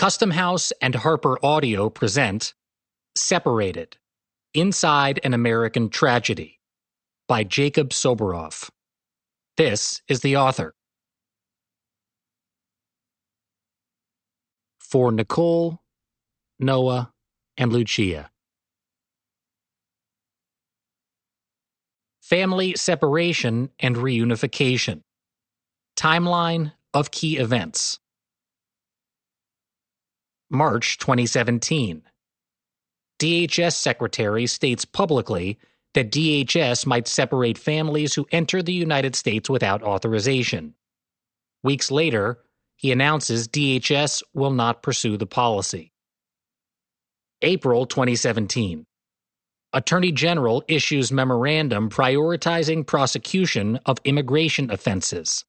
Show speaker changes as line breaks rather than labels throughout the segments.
Custom House and Harper Audio present Separated: Inside an American Tragedy by Jacob Soboroff. This is the author. For Nicole, Noah, and Lucia. Family separation and reunification. Timeline of key events. March 2017. DHS Secretary states publicly that DHS might separate families who enter the United States without authorization. Weeks later, he announces DHS will not pursue the policy. April 2017. Attorney General issues memorandum prioritizing prosecution of immigration offenses.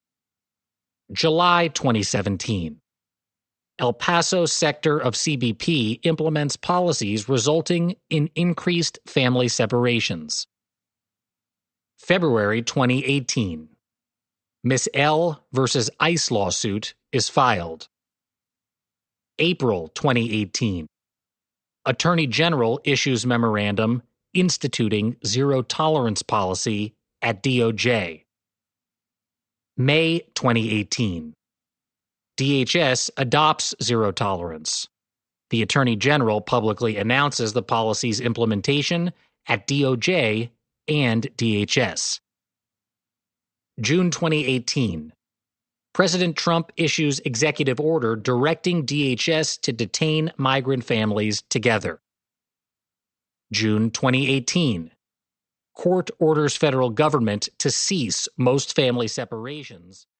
July 2017. El Paso sector of CBP implements policies resulting in increased family separations. February 2018. Miss L versus ICE lawsuit is filed. April 2018. Attorney General issues memorandum instituting zero-tolerance policy at DOJ. May 2018. DHS adopts zero tolerance. The Attorney General publicly announces the policy's implementation at DOJ and DHS. June 2018. President Trump issues executive order directing DHS to detain migrant families together. June 2018. Court orders federal government to cease most family separations